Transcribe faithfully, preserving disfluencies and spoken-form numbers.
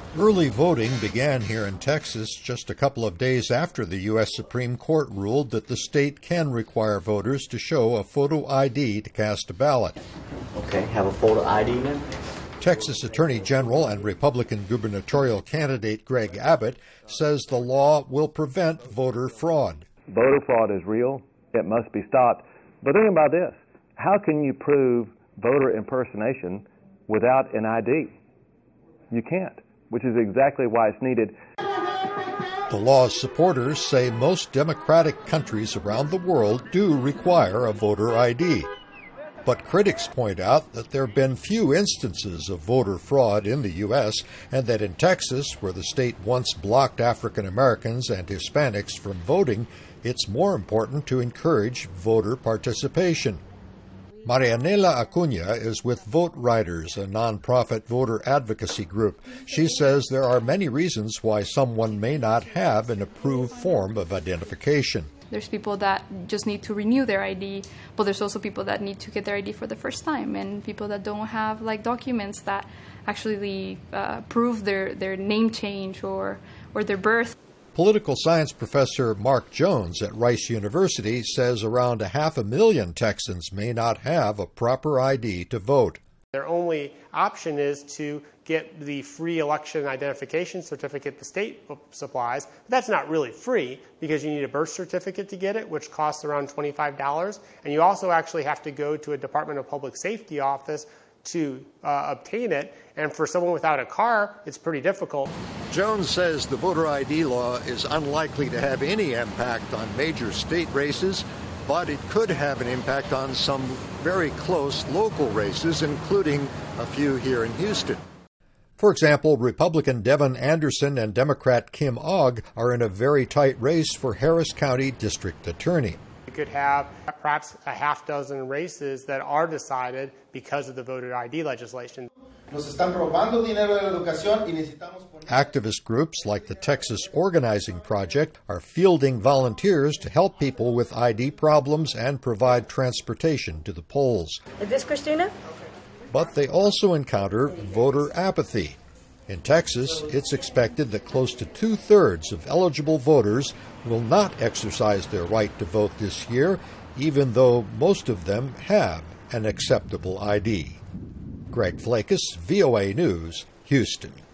Early voting began here in Texas just a couple of days after the U S Supreme Court ruled that the state can require voters to show a photo I D to cast a ballot. Okay, have a photo I D then? Texas Attorney General and Republican gubernatorial candidate Greg Abbott says the law will prevent voter fraud. Voter fraud is real. It must be stopped. But think about this. How can you prove voter impersonation without an I D? You can't, which is exactly why it's needed. The law's supporters say most democratic countries around the world do require a voter I D. But critics point out that there have been few instances of voter fraud in the U S and that in Texas, where the state once blocked African Americans and Hispanics from voting, it's more important to encourage voter participation. Marianela Acuna is with Vote Riders, a nonprofit voter advocacy group. She says there are many reasons why someone may not have an approved form of identification. There's people that just need to renew their I D, but there's also people that need to get their I D for the first time, and people that don't have like documents that actually uh, prove their, their name change or, or their birth. Political science professor Mark Jones at Rice University says around a half a million Texans may not have a proper I D to vote. Their only option is to get the free election identification certificate the state supplies. But that's not really free because you need a birth certificate to get it, which costs around twenty-five dollars. And you also actually have to go to a Department of Public Safety office to uh, obtain it. And for someone without a car, it's pretty difficult. Jones says the voter I D law is unlikely to have any impact on major state races, but it could have an impact on some very close local races, including a few here in Houston. For example, Republican Devin Anderson and Democrat Kim Ogg are in a very tight race for Harris County District Attorney. You could have perhaps a half dozen races that are decided because of the voter I D legislation. Activist groups like the Texas Organizing Project are fielding volunteers to help people with I D problems and provide transportation to the polls. Is this Christina? But they also encounter voter apathy. In Texas, it's expected that close to two-thirds of eligible voters will not exercise their right to vote this year, even though most of them have an acceptable I D. Greg Flakus, V O A News, Houston.